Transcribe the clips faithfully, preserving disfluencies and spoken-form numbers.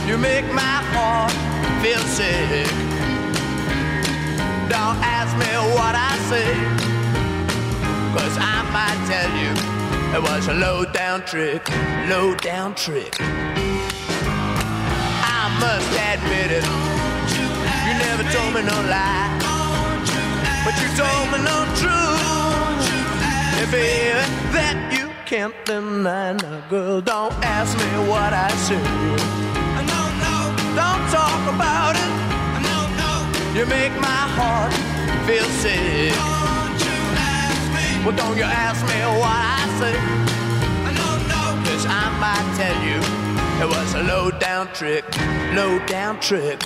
You make my heart feel sick. Don't ask me what I say, 'cause I might tell you it was a low-down trick, low-down trick. I must admit it, you never told me no lie, but you told me no truth. If you hear that you can't deny, now girl, don't ask me what I say. No, no, don't talk about it. No, no, you make my heart feel sick. Don't you ask me. Well, don't you ask me what I say. No, no, 'cause I might tell you it was a low-down trick, low-down trick.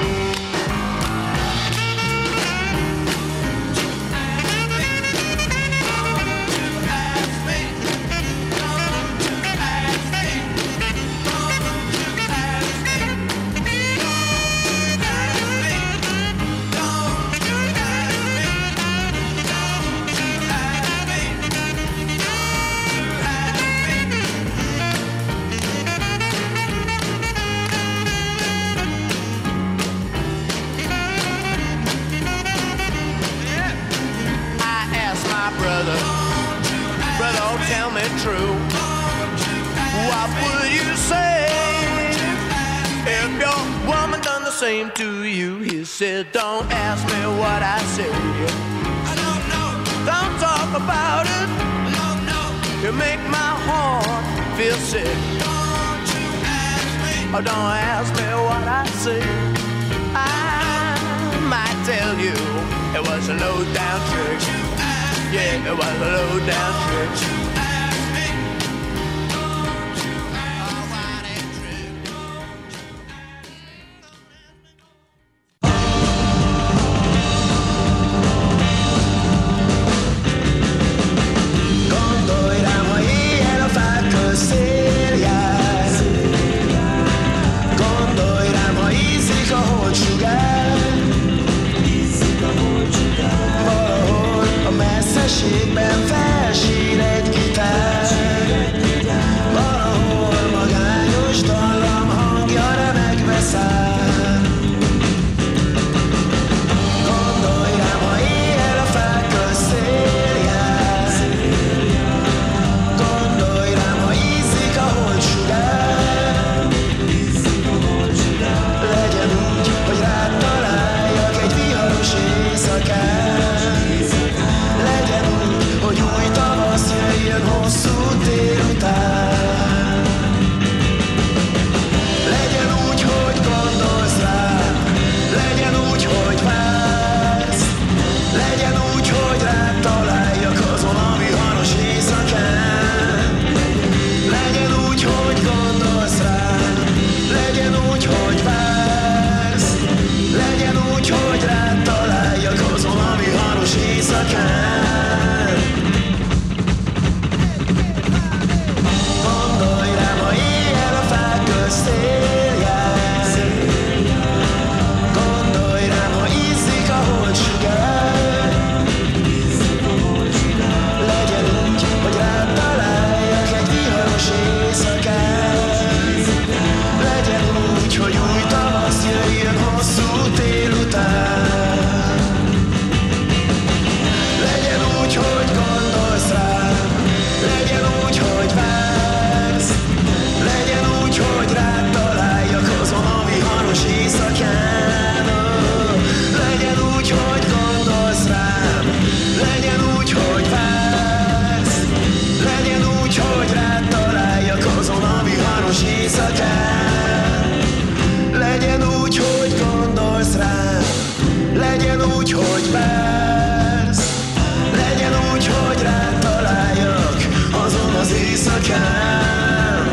Tell me true, what would you say if your woman done the same to you? He said, don't ask me what I say. I don't know. Don't talk about it. No, no. You make my heart feel sick. Don't you ask me. Oh, don't ask me what I say. I might tell you it was a low-down trick. Yeah, it was a low-down trick. Felsír egy gitár, valahol magányos dallam hangja remegve száll. Gondolj rám, ha éjjel a fák közt szél jár. Gondolj rám, ha ízik a holdsugár. Legyen úgy, hogy rád találjak egy viharos éjszakát. Legyen úgy, hogy új tavasz jöjjön hosszú délután. Legyen úgy, hogy gondolsz rám, legyen úgy, hogy vársz. Legyen úgy, hogy rád találjak azon a viharos éjszakán. Legyen úgy, hogy gondolsz rám, legyen úgy, hogy vársz. Legyen úgy, hogy rád találjak azon a viharos éjszakán. Gondolj rám, ha éjjel a fák közt szél jár. Gondolj rám, ha ízik a holdsugár. Legyen úgy, hogy rád találjak egy viharos éjszakát. Legyen úgy, hogy új tavasz jöjjön hosszú délután. Legyen úgy, hogy gondolsz rám, legyen úgy, hogy vársz. Legyen úgy, hogy rád találjak azon a viharos éjszakán. Legyen úgy, hogy gondolsz rám, legyen úgy, hogy vársz. Legyen úgy, hogy rád találjak azon a viharos éjszakán. Legyen úgy, hogy gondolsz rám, legyen úgy, hogy vársz. Legyen úgy, hogy rád találjak azon az éjszakán.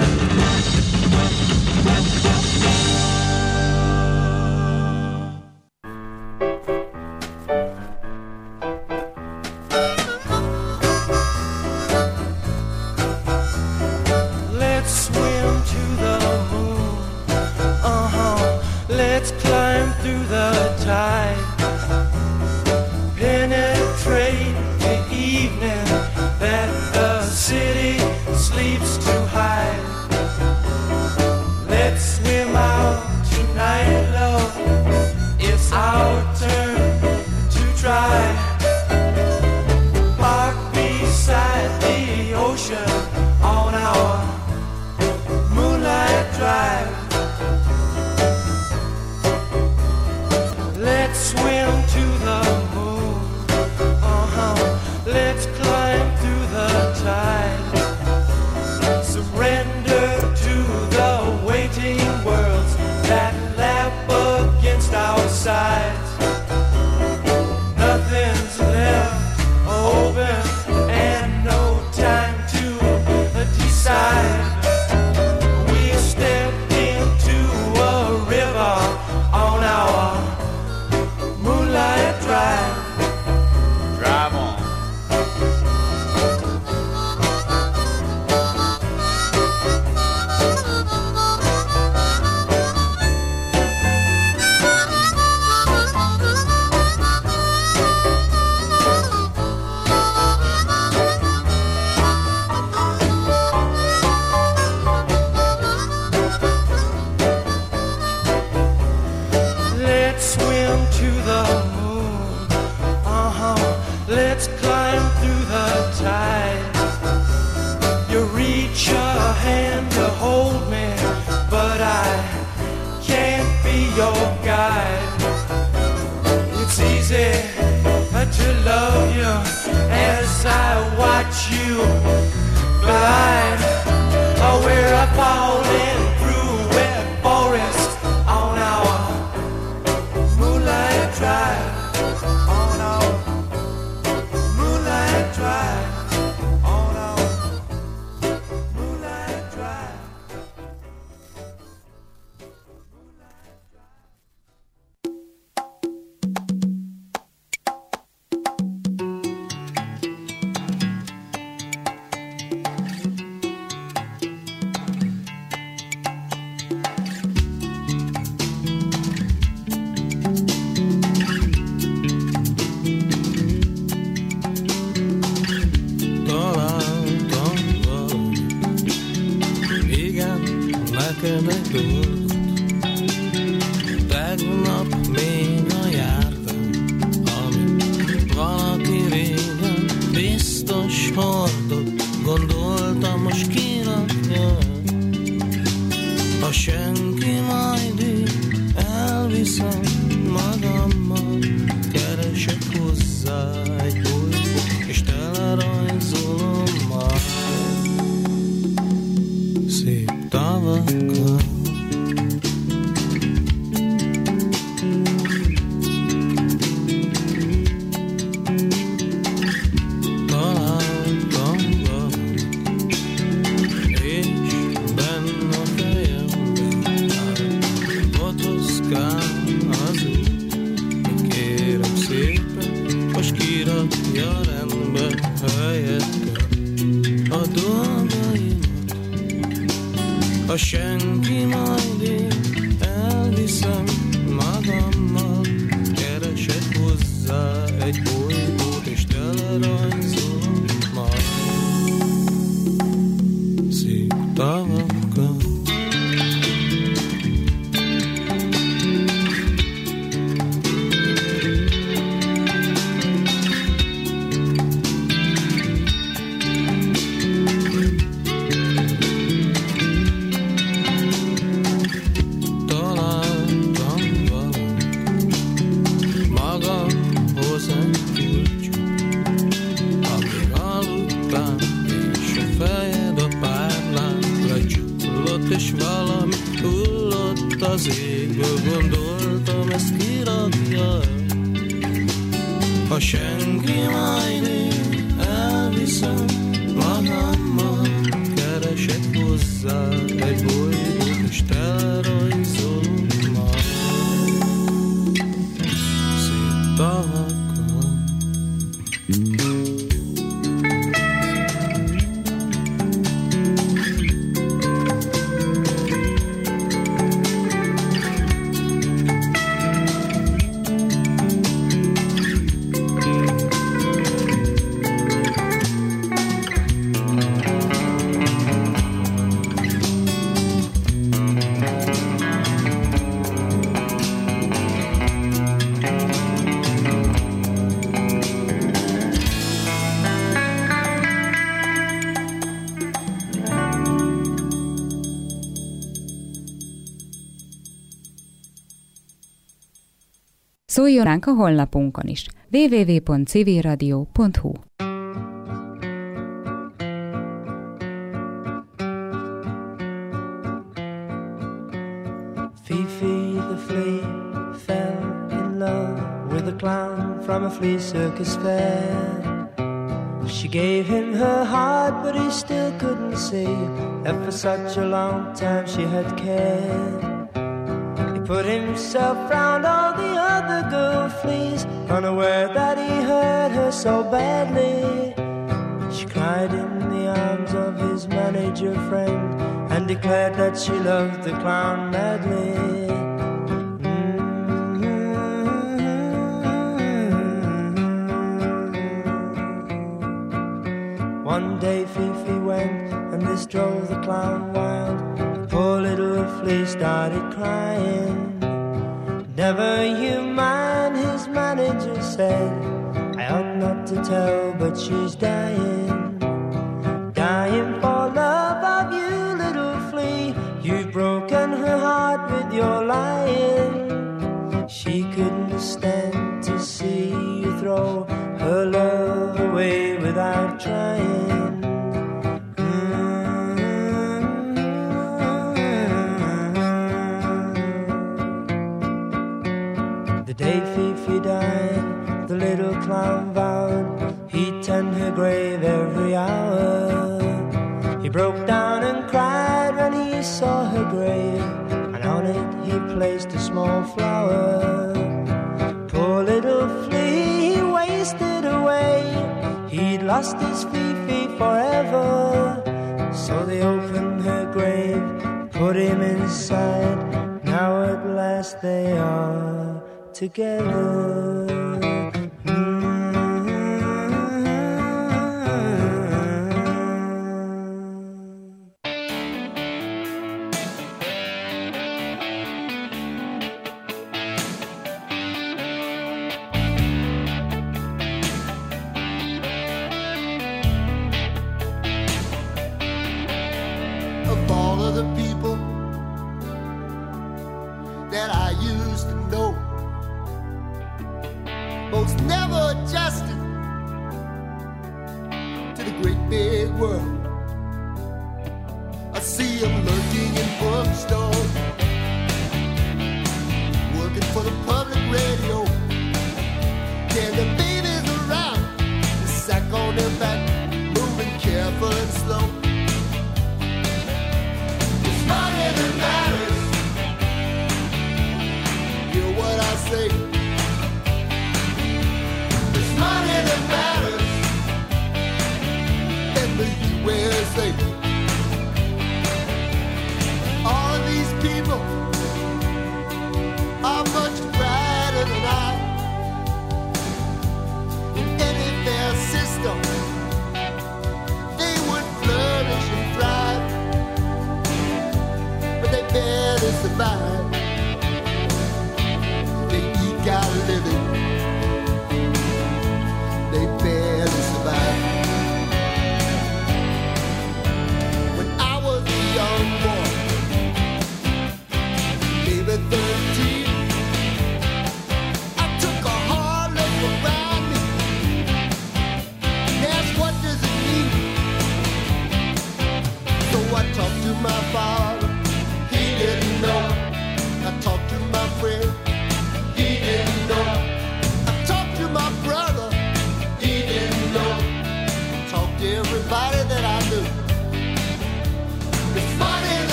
Let's swim to the moon. Uh-huh. Let's climb through the tide. Penetrate the evening that the city sleeps to hide. Let's swim out as I watch you blind. Oh, we're a falling through wet forest on our moonlight drive. On our moonlight drive. On our moonlight drive. Tegnap még a jártam, amit valaki régen biztos hordott. Gondoltam, most kirakja, ha senki majd így elviszem magammal. Keresek hozzá egy bolygót, és telerajzolom majd szép tavakkal. Ha senki majd én elviszem magammal, keresek hozzá egy bolygót, és telerajzolom majd szép tavakkal. És valami hullott az égből, gondoltam, ezt kirakja. Ha senki majd én elviszem magammal, keresek hozzá egy bolygót, és telerajzolom majd szép tavakkal. Szóljon ránk a honlapunkon is, double-u double-u double-u pont civilradio pont hu. Fifi the flea fell in love with a clown from a flea circus fair. She gave him her heart, but he still couldn't see that for such a long time she had cared. Put himself round all the other girl fleas, unaware that he hurt her so badly. She cried in the arms of his manager friend and declared that she loved the clown madly. Mm-hmm. One day Fifi went and this drove the clown wild. The poor little flea started crying. Never you mind, his manager said. I ought not to tell, but she's dying. Dying for love of you, little flea. You've broken her heart with your lying. She couldn't stand to see you throw her love away without day Fifi died, the little clown vowed he'd tend her grave every hour. He broke down and cried when he saw her grave, and on it he placed a small flower. Poor little flea, he wasted away, he'd lost his Fifi forever. So they opened her grave, put him inside, now at last they are together.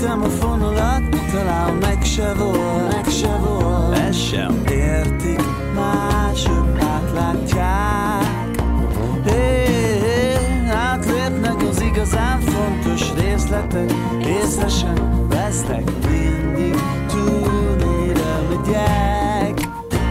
Követtem a fonalat, talán meg se volt, meg se volt. Ez sem értik, mások átlátják. Hey, hey, átlépnek az igazán fontos részletek, észre sem vesznek, mindig túlnére megyek.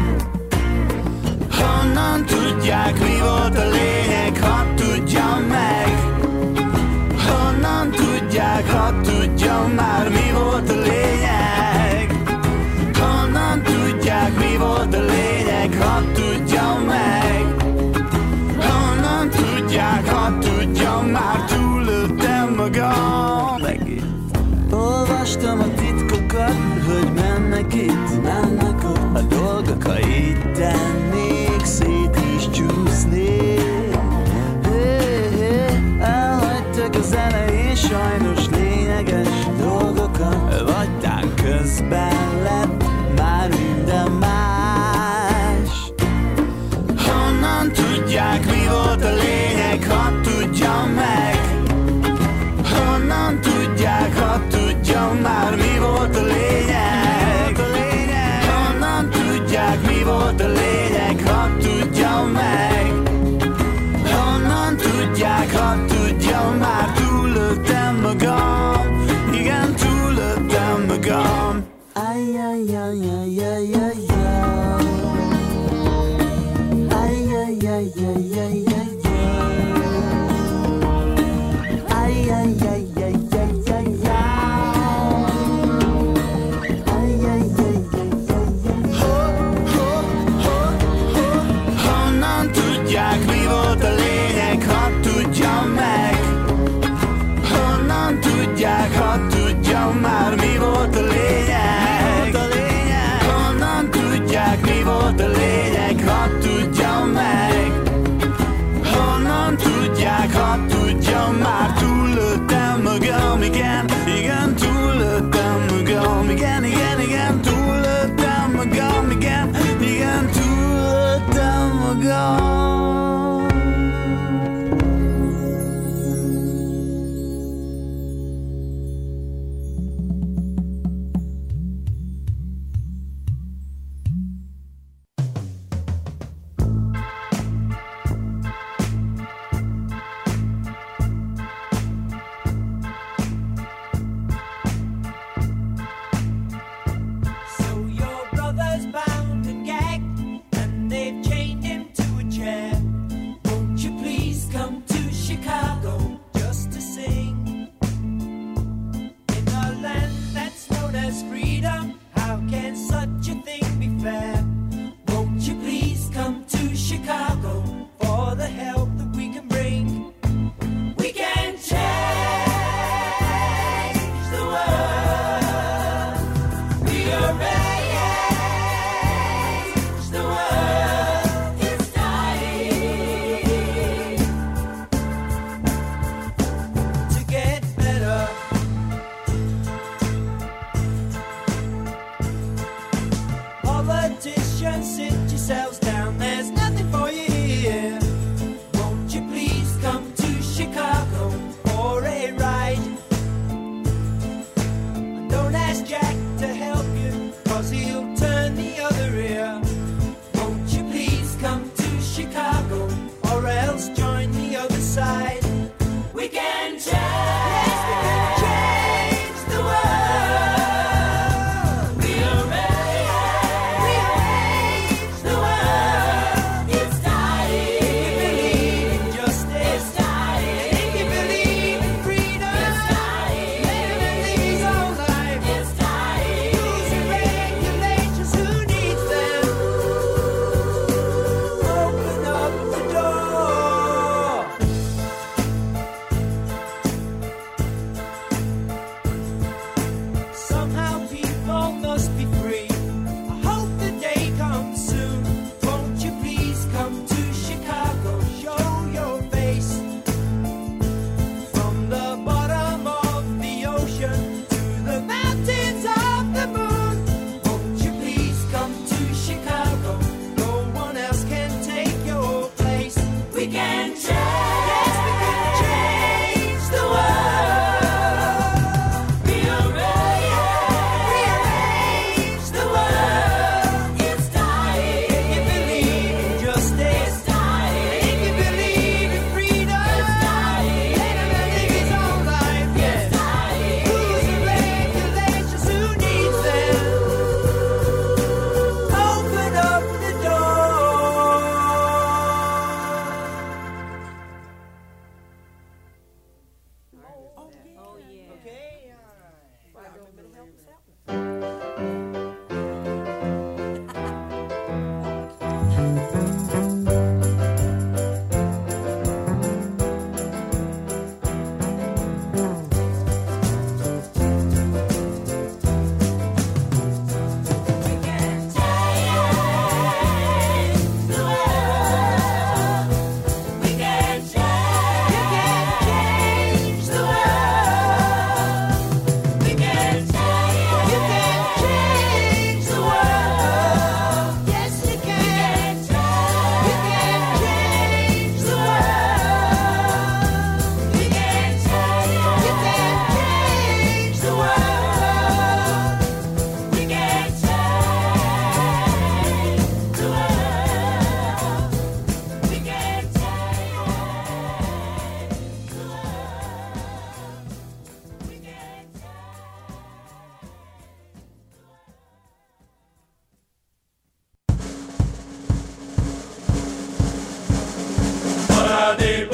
Honnan tudják, mi volt a lényeg, hadd tudjam meg. Honnan tudják, hadd tudjam már, mi volt a lényeg. Honnan tudják, mi volt a lényeg, hadd tudjam meg. Honnan tudják, hadd tudjam már, túlöltem magam. Megint olvastam a titkokat, hogy mennek itt, mennek ott. A dolgok, ha így tennék, szét is csúsznék. Hey, hey, elhagytak az elején sajnos lényeges dolgokat, vagy tán közben lett már minden más. Honnan tudják, mi volt a lényeg, hadd tudjam meg. Honnan tudják, hadd tudjam már, mi volt a lényeg. Honnan tudják, mi volt a lényeg, hadd tudjam meg. Honnan tudják, hadd tudjam már, túlöltem magam. Igen, túlöltem magam. Ajjajjajjajjajjaj. Ajjajjajjajjajjaj. Honnan tudják, mi volt a lényeg, hadd tudjam meg. Honnan tudják, hadd tudjam már, mi volt a lényeg. Honnan tudják, mi volt a lényeg, hadd tudjam meg. Honnan tudják, hadd tudjam már, túlöltem magam, igen, igen, túlöltem magam, igen, igen, igen, túlöltem magam, igen, igen, túlöltem magam.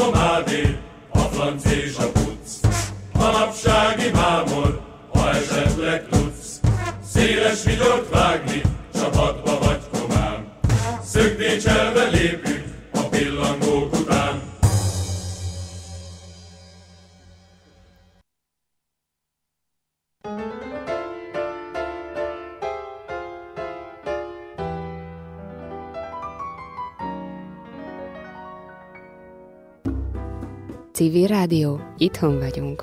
nomádé, a franc és a puc. Manapsági mámor, ha esetleg tudsz, széles vigyort vágni, csapatba vagy komám. Szögdécselve lépünk a pillangók után. Civil Rádió, itthon vagyunk.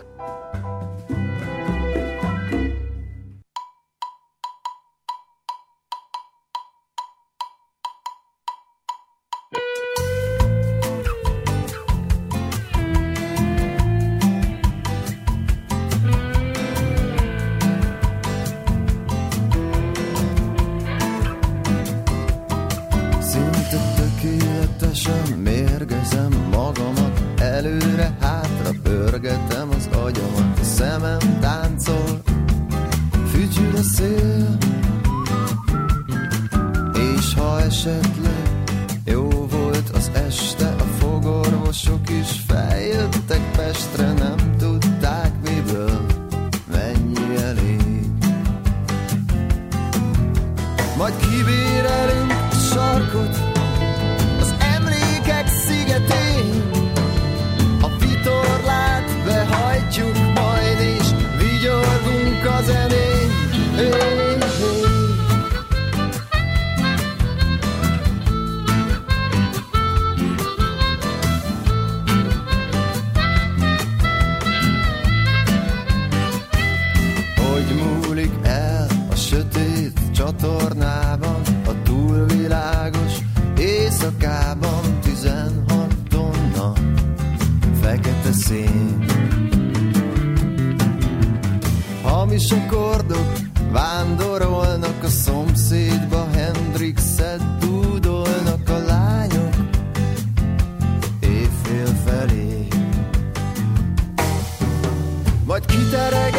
Szinte tökéletesen mérgezem magamat, előre-hátra pörgetem az agyamat, a szemem táncol, fütyül a szél, és ha esetleg jó volt az este, a fogorvosok is feljöttek Pestre, nem tudták miből, mennyi elég. Majd kibérelünk sarkot az emlékek szigetén, a vitorlát behajtjuk majd, és vigyorgunk a zenén. Hey, hey. Hogy múlik el a sötét csatornában, a túlvilágos éjszakában, tizenhat tonna fekete szén. Hamis akkordok vándorolnak a szomszédba, Hendrixet dúdolnak a lányok éjfél felé. Majd kitereg